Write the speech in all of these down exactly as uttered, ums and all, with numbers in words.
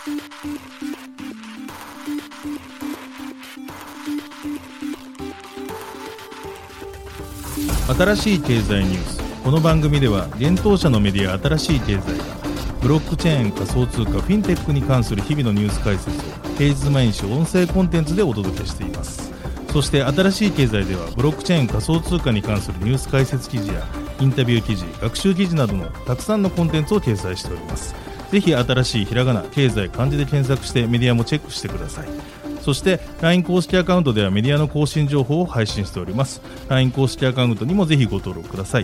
新しい経済ニュース。この番組では現当社のメディア新しい経済がブロックチェーン、仮想通貨、フィンテックに関する日々のニュース解説を平日毎日音声コンテンツでお届けしています。そして新しい経済ではブロックチェーン、仮想通貨に関するニュース解説記事やインタビュー記事、学習記事などのたくさんのコンテンツを掲載しております。ぜひ新しいひらがな、経済、漢字で検索してメディアもチェックしてください。そして ライン 公式アカウントではメディアの更新情報を配信しております。 ライン 公式アカウントにもぜひご登録ください。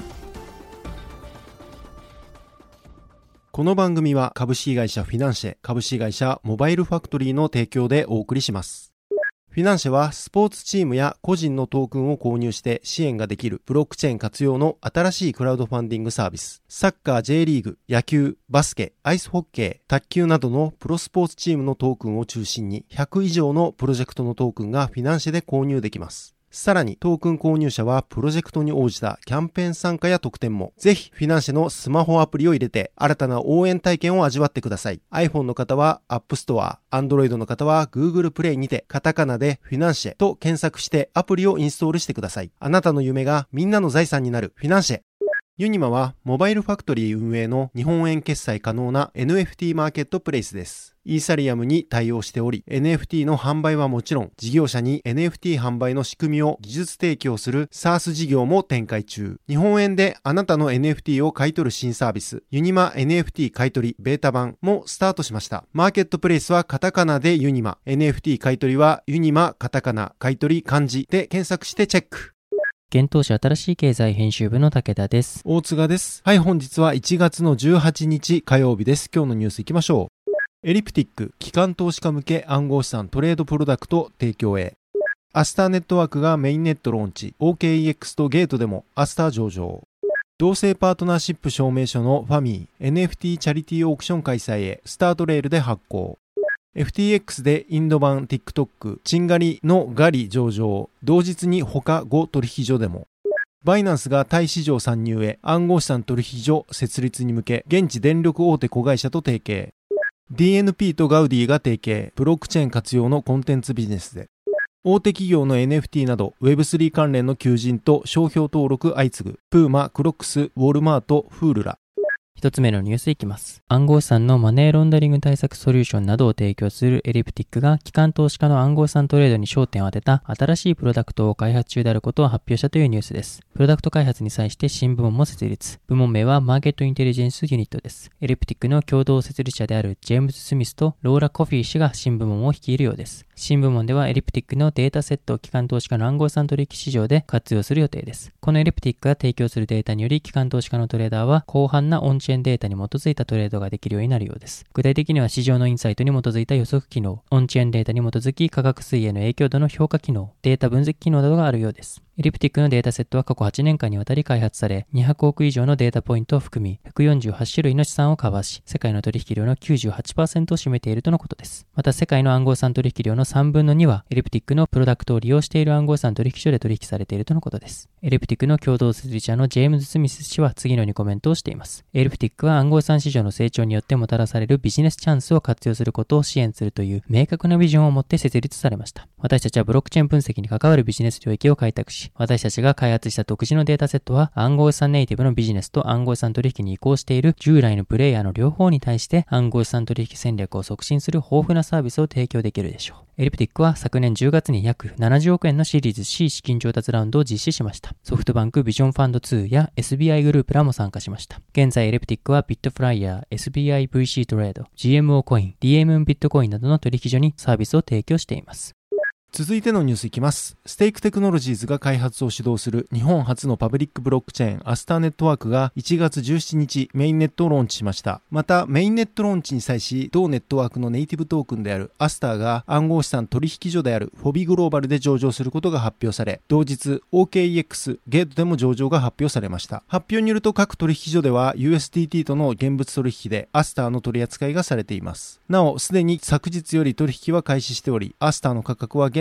この番組は株式会社フィナンシェ、株式会社モバイルファクトリーの提供でお送りします。フィナンシェはスポーツチームや個人のトークンを購入して支援ができるブロックチェーン活用の新しいクラウドファンディングサービス。サッカー、J リーグ、野球、バスケ、アイスホッケー、卓球などのプロスポーツチームのトークンを中心にひゃく以上のプロジェクトのトークンがフィナンシェで購入できます。さらにトークン購入者はプロジェクトに応じたキャンペーン参加や特典も。ぜひフィナンシェのスマホアプリを入れて新たな応援体験を味わってください。 iPhone の方は App Store、Android の方は Google Play にてカタカナでフィナンシェと検索してアプリをインストールしてください。あなたの夢がみんなの財産になるフィナンシェ。ユニマはモバイルファクトリー運営の日本円決済可能な エヌエフティー マーケットプレイスです。イーサリアムに対応しており、エヌエフティー の販売はもちろん、事業者に エヌエフティー 販売の仕組みを技術提供する SaaS 事業も展開中。日本円であなたの エヌエフティー を買い取る新サービス、ユニマ エヌエフティー 買取ベータ版もスタートしました。マーケットプレイスはカタカナでユニマ、エヌエフティー 買取はユニマカタカナ、買取漢字で検索してチェック。 現当社新しい経済編集部の武田です。 大塚です。はい、本日はいちがつのじゅうはちにち火曜日です。今日のニュースいきましょう。エリプティック、機関投資家向け暗号資産トレードプロダクト提供へ。アスターネットワークがメインネットローンチ、オーケーイーエックス とゲートでもアスター上場。同性パートナーシップ証明書のファミー、エヌエフティー チャリティーオークション開催へ、スタートレールで発行。エフティーエックス でインド版 TikTok、チンガリのガリ上場、同日に他ご取引所でも。バイナンスがタイ市場参入へ、暗号資産取引所設立に向け、現地電力大手子会社と提携。ディーエヌピー とガウディが提携、ブロックチェーン活用のコンテンツビジネスで。大手企業の エヌエフティー など ウェブスリー 関連の求人と商標登録相次ぐ。プーマ、クロックス、ウォルマート、フールら。 一つ目のニュースいきます。暗号資産のマネーロンダリング対策ソリューションなどを提供するエリプティックが機関投資家の暗号資産トレードに焦点を当てた新しいプロダクトを開発中であることを発表したというニュースです。プロダクト開発に際して新部門も設立。部門名はマーケットインテリジェンスユニットです。エリプティックの共同設立者であるジェームズ・スミスとローラ・コフィー氏が新部門を率いるようです。新部門ではエリプティックのデータセットを機関投資家の暗号資産取引市場で活用する予定です。このエリプティックが提供するデータにより機関投資家のトレーダーは広範なオンチェーンデータに基づいたトレードができるようになるようです。具体的には市場のインサイトに基づいた予測機能、オンチェーンデータに基づき価格推移への影響度の評価機能、データ分析機能などがあるようです。エリプティックのデータセットは過去はちねんかんにわたり開発され、にひゃくおく以上のデータポイントを含み、ひゃくよんじゅうはちしゅるいの資産をカバーし、世界の取引量の きゅうじゅうはちパーセント を占めているとのことです。また世界の暗号資産取引量のさんぶんのには、エリプティックのプロダクトを利用している暗号資産取引所で取引されているとのことです。エリプティックの共同設立者のジェームズ・スミス氏は次のようにコメントをしています。エリプティックは暗号資産市場の成長によってもたらされるビジネスチャンスを活用することを支援するという明確なビジョンを持って設立されました。私たちはブロックチェーン分析に関わるビジネス領域を開拓し、私たちが開発した独自のデータセットは暗号資産ネイティブのビジネスと暗号資産取引に移行している従来のプレイヤーの両方に対して暗号資産取引戦略を促進する豊富なサービスを提供できるでしょう。エリプティックは昨年じゅうがつに約ななじゅうおくえんのシリーズ C 資金調達ラウンドを実施しました。ソフトバンクビジョンファンドツーや エスビーアイ グループらも参加しました。現在エリプティックはビットフライヤー、エスビーアイ ブイシー トレード、ジーエムオー コイン、ディーエムエム ビットコインなどの取引所にサービスを提供しています。 続いてのニュースいきます。ステークテクノロジーズが開発を主導する日本初のパブリックブロックチェーンアスターネットワークがいちがつじゅうしちにちメインネットをローンチしました。またメインネットローンチに際し同ネットワークのネイティブトークンであるアスターが暗号資産取引所であるフォビグローバルで上場することが発表され、同日 オーケーイーエックス ゲートでも上場が発表されました。発表によると各取引所では ユーエスディーティー との現物取引でアスターの取り扱いがされています。なおすでに昨日より取引は開始しており、アスターの価格は現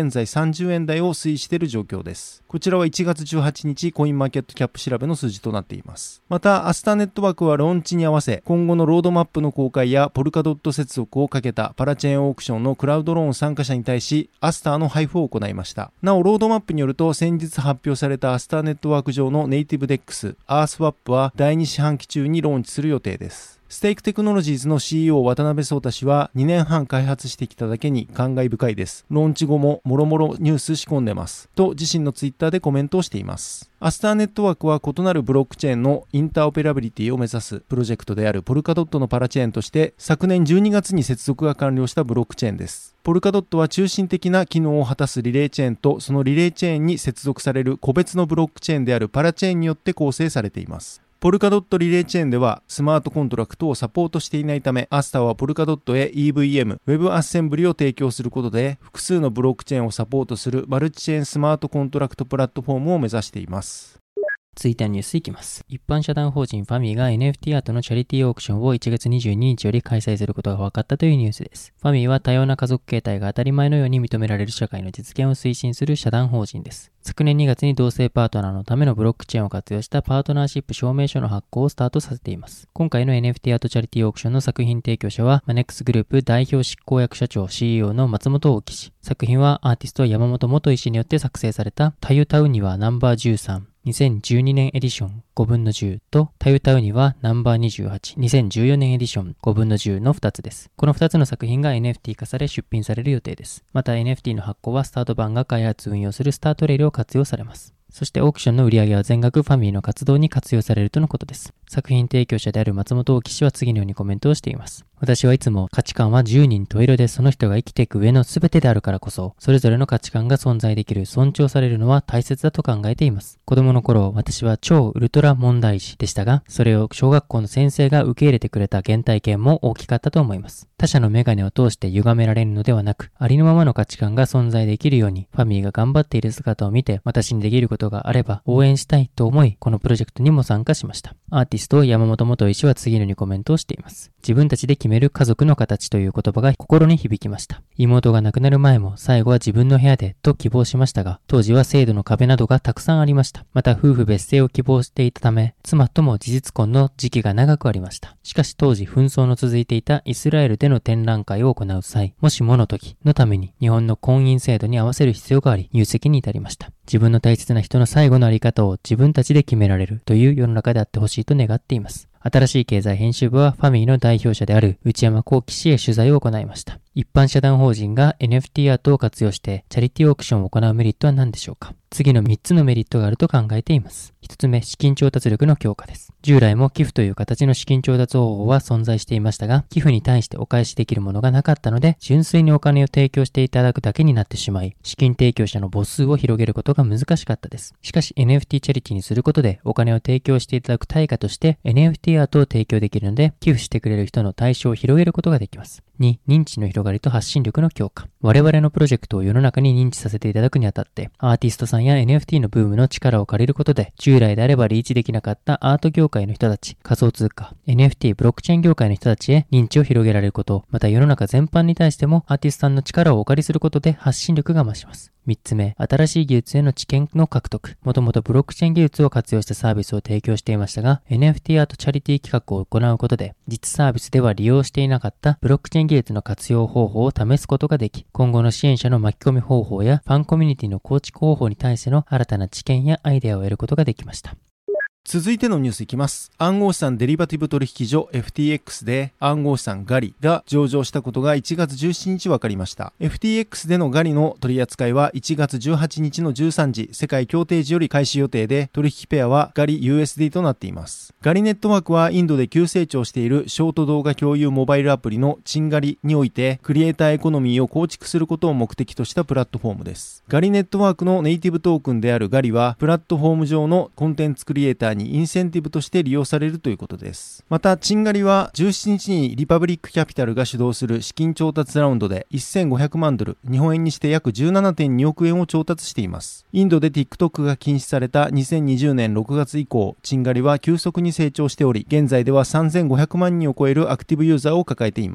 現在さんじゅうえん台を推移している状況です。こちらはいちがつじゅうはちにちコインマーケットキャップ調べの数字となっています。また、アスターネットワークはローンチに合わせ、今後のロードマップの公開やポルカドット接続をかけたパラチェーンオークションのクラウドローン参加者に対し、アスターの配布を行いました。なお、ロードマップによると、先日発表されたアスターネットワーク上のネイティブデックス、アースワップはだいに四半期中にローンチする予定です。ステークテクノロジーズの シーイーオー 渡辺壮太氏はにねんはん開発してきただけに感慨深いです。ローンチ後ももろもろニュース仕込んでます。と自身のツイッターでコメントをしています。アスターネットワークは異なるブロックチェーンのインターオペラビリティを目指すプロジェクトであるポルカドットのパラチェーンとして昨年じゅうにがつに接続が完了したブロックチェーンです。ポルカドットは中心的な機能を果たすリレーチェーンとそのリレーチェーンに接続される個別のブロックチェーンであるパラチェーンによって構成されています。ポルカドットリレーチェーンではスマートコントラクトをサポートしていないため、アスターはポルカドットへ イーブイエム、Web アッセンブリを提供することで、複数のブロックチェーンをサポートするマルチチェーンスマートコントラクトプラットフォームを目指しています。 続いてのニュースいきます。一般社団法人ファミーが エヌエフティー アートのチャリティーオークションをいちがつにじゅうににちより開催することが分かったというニュースです。ファミーは多様な家族形態が当たり前のように認められる社会の実現を推進する社団法人です。昨年にがつに同性パートナーのためのブロックチェーンを活用したパートナーシップ証明書の発行をスタートさせています。今回の エヌエフティー アートチャリティーオークションの作品提供者はマネックスグループ代表執行役社長 シーイーオー の松本大樹氏。作品はアーティスト山本元医師によって作成されたタユタウニはナンバーじゅうさん、にせんじゅうにねんエディションごぶんのじゅうとタユタウニはナンバーにじゅうはち、にせんじゅうよねんエディションごぶんのじゅうのふたつです。このふたつの作品が エヌエフティー 化され出品される予定です。また エヌエフティー の発行はスタートバンが開発運用するスタートレールを活用されます。そしてオークションの売り上げは全額ファミリーの活動に活用されるとのことです。作品提供者である松本大樹氏は次のようにコメントをしています。私はいつも価値観は十人十色でその人が生きていく上の全てであるからこそ、それぞれの価値観が存在できる、尊重されるのは大切だと考えています。子供の頃、私は超ウルトラ問題児でしたが、それを小学校の先生が受け入れてくれた原体験も大きかったと思います。他者の眼鏡を通して歪められるのではなく、ありのままの価値観が存在できるように、ファミーが頑張っている姿を見て、私にできることがあれば応援したいと思い、このプロジェクトにも参加しました。アーティスト山本元医師は次のようにコメントをしています。自分たちで決める家族の形という言葉が心に響きました。妹が亡くなる前も最後は自分の部屋でと希望しましたが、当時は制度の壁などがたくさんありました。また夫婦別姓を希望していたため、妻とも事実婚の時期が長くありました。しかし当時紛争の続いていたイスラエルでの展覧会を行う際、もしもの時のために日本の婚姻制度に合わせる必要があり、入籍に至りました。自分の大切な人の最後のあり方を自分たちで決められるという世の中であってほしいと願っています。新しい経済編集部はファミリーの代表者である内山幸喜氏へ取材を行いました。一般社団法人が エヌエフティー アートを活用してチャリティーオークションを行うメリットは何でしょうか。次のみっつのメリットがあると考えています。ひとつめ、資金調達力の強化です。従来も寄付という形の資金調達方法は存在していましたが、寄付に対してお返しできるものがなかったので、純粋にお金を提供していただくだけになってしまい、資金提供者の母数を広げることが難しかったです。しかし エヌエフティー チャリティーにすることで、お金を提供していただく対価として エヌエフティー アートを提供できるので、寄付してくれる人の対象を広げることができます。に、認知の広がりと発信力の強化。我々のプロジェクトを世の中に認知させていただくにあたって、アーティストさんや エヌエフティー のブームの力を借りることで、従来であればリーチできなかったアート業界の人たち、仮想通貨、エヌエフティー、ブロックチェーン業界の人たちへ認知を広げられること、また世の中全般に対してもアーティストさんの力をお借りすることで発信力が増します。みっつめ、新しい技術への知見の獲得。もともとブロックチェーン技術を活用したサービスを提供していましたが、エヌエフティー アートチャリティー企画を行うことで、実サービスでは利用していなかったブロックチェーン技術の活用方法を試すことができ、今後の支援者の巻き込み方法やファンコミュニティの構築方法に対しての新たな知見やアイデアを得ることができました。 続いてのニュースいきます。暗号資産デリバティブ取引所 エフティーエックス で暗号資産ガリが上場したことがいちがつじゅうしちにち分かりました。エフティーエックス でのガリの取り扱いはいちがつじゅうはちにちのじゅうさんじ世界協定時より開始予定で、取引ペアはガリ ユーエスディー となっています。ガリネットワークはインドで急成長しているショート動画共有モバイルアプリのチンガリにおいてクリエイターエコノミーを構築することを目的としたプラットフォームです。ガリネットワークのネイティブトークンであるガリはプラットフォーム上のコンテンツクリエイターにインセンティブとして利用されるということです。またチンガリはじゅうしちにちにリパブリックキャピタルが主導する資金調達ラウンドでせんごひゃくまんドル、日本円にして約 じゅうななてんにおくえんを調達しています。インドで TikTok が禁止されたにせんにじゅうねんろくがつ以降、チンガリは急速に成長しており、現在ではさんぜんごひゃくまんにんを超えるアクティブユーザーを抱えています。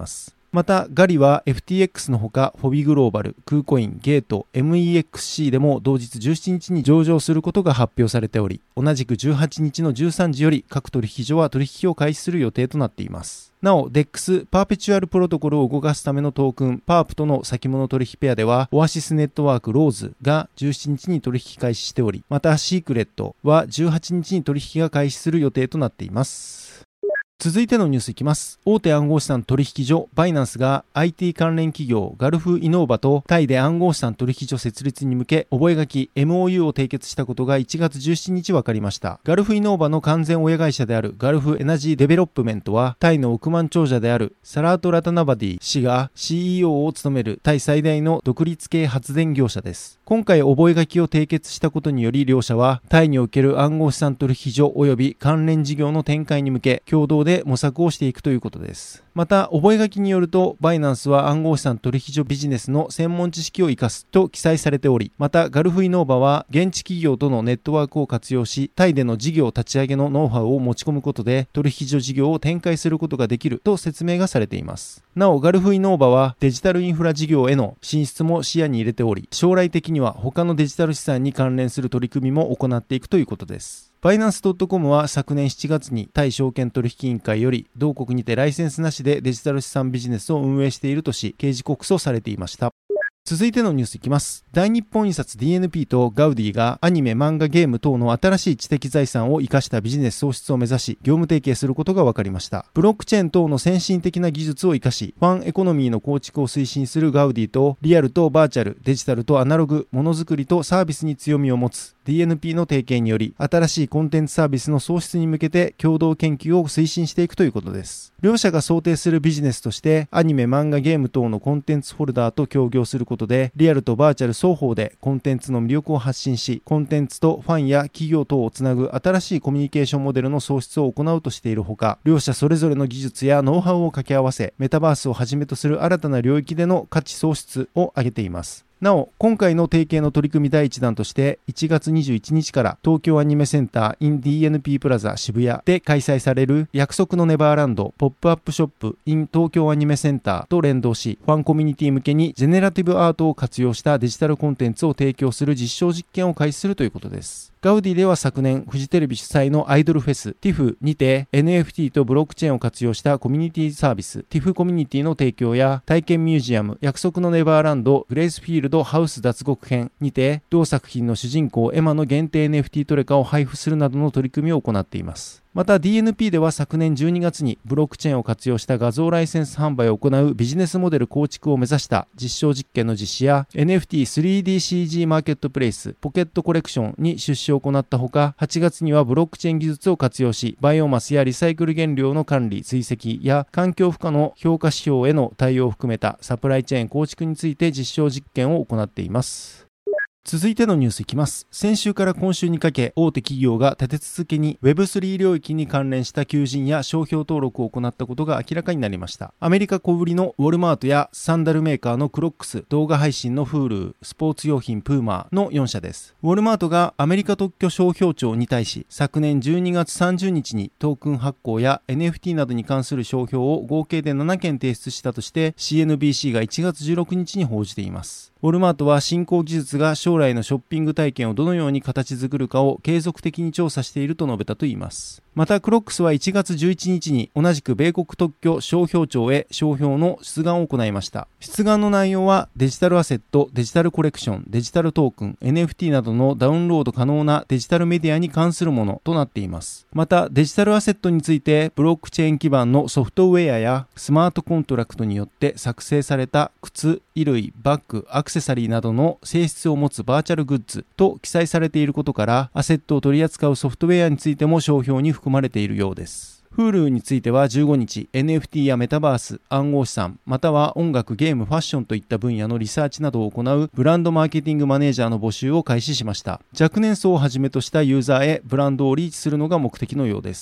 またガリは エフティーエックス のほかフォビグローバル、クーコイン、ゲート、エムイーエックスシー でも同日じゅうしちにちに上場することが発表されており、同じくじゅうはちにちのじゅうさんじより各取引所は取引を開始する予定となっています。なお、デックス パーペチュアルプロトコルを動かすためのトークン、パープとの先物取引ペアでは、オアシスネットワークローズがじゅうしちにちに取引開始しており、またシークレットはじゅうはちにちに取引が開始する予定となっています。続いてのニュースいきます。大手暗号資産取引所バイナンスが アイティー 関連企業ガルフイノーバとタイで暗号資産取引所設立に向け覚書 エムオーユー を締結したことがいちがつじゅうしちにち分かりました。ガルフイノーバの完全親会社であるガルフエナジーデベロップメントはタイの億万長者であるサラート・ラタナバディ氏が シーイーオー を務めるタイ最大の独立系発電業者です。今回覚書を締結したことにより両社はタイにおける暗号資産取引所及び関連事業の展開に向け共同で模索をしていくということです。また覚書によるとバイナンスは暗号資産取引所ビジネスの専門知識を生かすと記載されており、またガルフイノーバは現地企業とのネットワークを活用しタイでの事業立ち上げのノウハウを持ち込むことで取引所事業を展開することができると説明がされています。なおガルフイノーバはデジタルインフラ事業への進出も視野に入れており、将来的には他のデジタル資産に関連する取り組みも行っていくということです。バイナンス .com は昨年しちがつにタイ証券取引委員会より同国にてライセンスなしでデジタル資産ビジネスを運営しているとし刑事告訴されていました。続いてのニュースいきます。大日本印刷 ディーエヌピー とガウディがアニメ、漫画、ゲーム等の新しい知的財産を生かしたビジネス創出を目指し業務提携することが分かりました。ブロックチェーン等の先進的な技術を生かしファンエコノミーの構築を推進するガウディとリアルとバーチャル、デジタルとアナログ、ものづくりとサービスに強みを持つ ディーエヌピー の提携により新しいコンテンツサービスの創出に向けて共同研究を推進していくということです。両社が想定するビジネスとしてアニメ、漫画、ゲーム等のコンテンツホルダーと協業することでリアルとバーチャル双方でコンテンツの魅力を発信し、コンテンツとファンや企業等をつなぐ新しいコミュニケーションモデルの創出を行うとしているほか、両社それぞれの技術やノウハウを掛け合わせメタバースをはじめとする新たな領域での価値創出を挙げています。なお、今回の提携の取り組み第一弾としていちがつにじゅういちにちから東京アニメセンター in ディーエヌピー プラザ渋谷で開催される約束のネバーランドポップアップショップ in 東京アニメセンターと連動し、ファンコミュニティ向けにジェネラティブアートを活用したデジタルコンテンツを提供する実証実験を開始するということです。ガウディでは昨年フジテレビ主催のアイドルフェス ティフ にて エヌエフティー とブロックチェーンを活用したコミュニティサービス ティフ コミュニティの提供や体験ミュージアム約束のネバーランドグレイスフィールドハウス脱獄編にて同作品の主人公エマの限定 エヌエフティー トレカを配布するなどの取り組みを行っています。また ディーエヌピー では昨年じゅうにがつにブロックチェーンを活用した画像ライセンス販売を行うビジネスモデル構築を目指した実証実験の実施や エヌエフティースリーディーシージー マーケットプレイスポケットコレクションに出資を行ったほか、はちがつにはブロックチェーン技術を活用しバイオマスやリサイクル原料の管理追跡や環境負荷の評価指標への対応を含めたサプライチェーン構築について実証実験を行っています。続いてのニュースいきます。先週から今週にかけ大手企業が立て続けに ウェブスリー 領域に関連した求人や商標登録を行ったことが明らかになりました。アメリカ小売りのウォルマートやサンダルメーカーのクロックス、動画配信の Hulu、スポーツ用品プーマーのよんしゃです。ウォルマートがアメリカ特許商標庁に対し昨年じゅうにがつさんじゅうにちにトークン発行や エヌエフティー などに関する商標を合計でななけん提出したとして シーエヌビーシー がいちがつじゅうろくにちに報じています。ウォルマートは新興技術が将来のショッピング体験をどのように形作るかを継続的に調査していると述べたといいます。またクロックスはいちがつじゅういちにちに同じく米国特許商標庁へ商標の出願を行いました。出願の内容はデジタルアセット、デジタルコレクション、デジタルトークン、エヌエフティー などのダウンロード可能なデジタルメディアに関するものとなっています。またデジタルアセットについてブロックチェーン基盤のソフトウェアやスマートコントラクトによって作成された靴、衣類、バッグ、アクセサリーなどの性質を持つバーチャルグッズと記載されていることからアセットを取り扱うソフトウェアについても商標に含まれているようです。Hulu についてはじゅうごにち エヌエフティー やメタバース、暗号資産、または音楽、ゲーム、ファッションといった分野のリサーチなどを行うブランドマーケティングマネージャーの募集を開始しました。若年層をはじめとしたユーザーへブランドをリーチするのが目的のようです。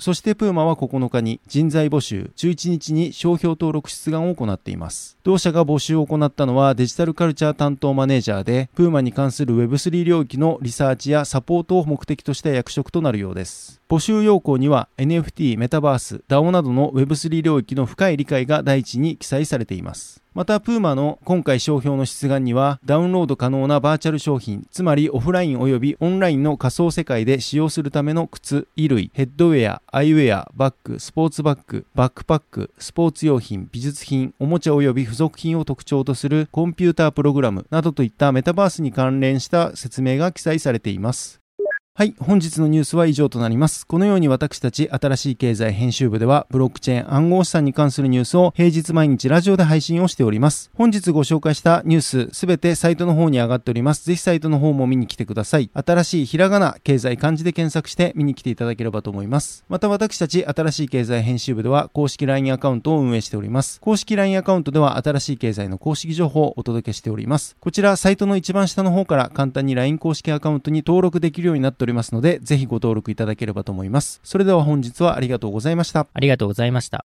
そしてプーマはここのかに人材募集、じゅういちにちに商標登録出願を行っています。同社が募集を行ったのはデジタルカルチャー担当マネージャーで、プーマに関する ウェブスリー 領域のリサーチやサポートを目的とした役職となるようです。募集要項には エヌエフティー、メタバース、ダオ などの ウェブスリー 領域の深い理解が第一に記載されています。また、プーマの今回商標の出願には、ダウンロード可能なバーチャル商品、つまりオフライン及びオンラインの仮想世界で使用するための靴、衣類、ヘッドウェア、アイウェア、バッグ、スポーツバッグ、バックパック、スポーツ用品、美術品、おもちゃ及び付属品を特徴とするコンピュータープログラムなどといったメタバースに関連した説明が記載されています。はい、本日のニュースは以上となります。このように私たち新しい経済編集部ではブロックチェーン暗号資産に関するニュースを平日毎日ラジオで配信をしております。本日ご紹介したニュースすべてサイトの方に上がっております。ぜひサイトの方も見に来てください。新しいひらがな、経済漢字で検索して見に来ていただければと思います。また私たち新しい経済編集部では公式 ライン アカウントを運営しております。公式 ライン アカウントでは新しい経済の公式情報をお届けしております。こちらサイトの一番下の方から簡単に ライン 公式アカウントに登録できるようになっておりますので、ぜひご登録いただければと思います。それでは本日はありがとうございました。 ありがとうございました。